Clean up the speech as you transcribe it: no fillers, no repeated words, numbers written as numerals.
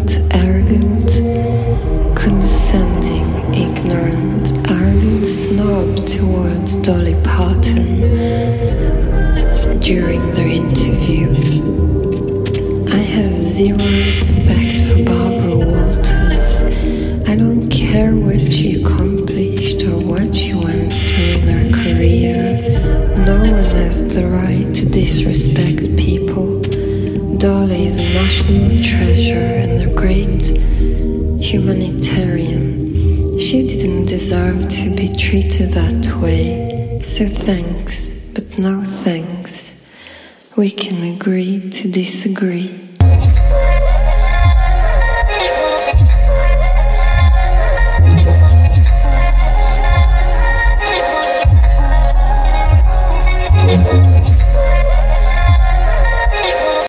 arrogant, condescending, ignorant, arrogant snob towards Dolly Parton during their interview. I have zero respect for Barbara Walters. I don't care what she accomplished or what she went through in her career. No one has the right to disrespect people. Dolly is a national treasure and a great humanitarian. She didn't deserve to be treated that way. So thanks, but no thanks. We can agree to disagree.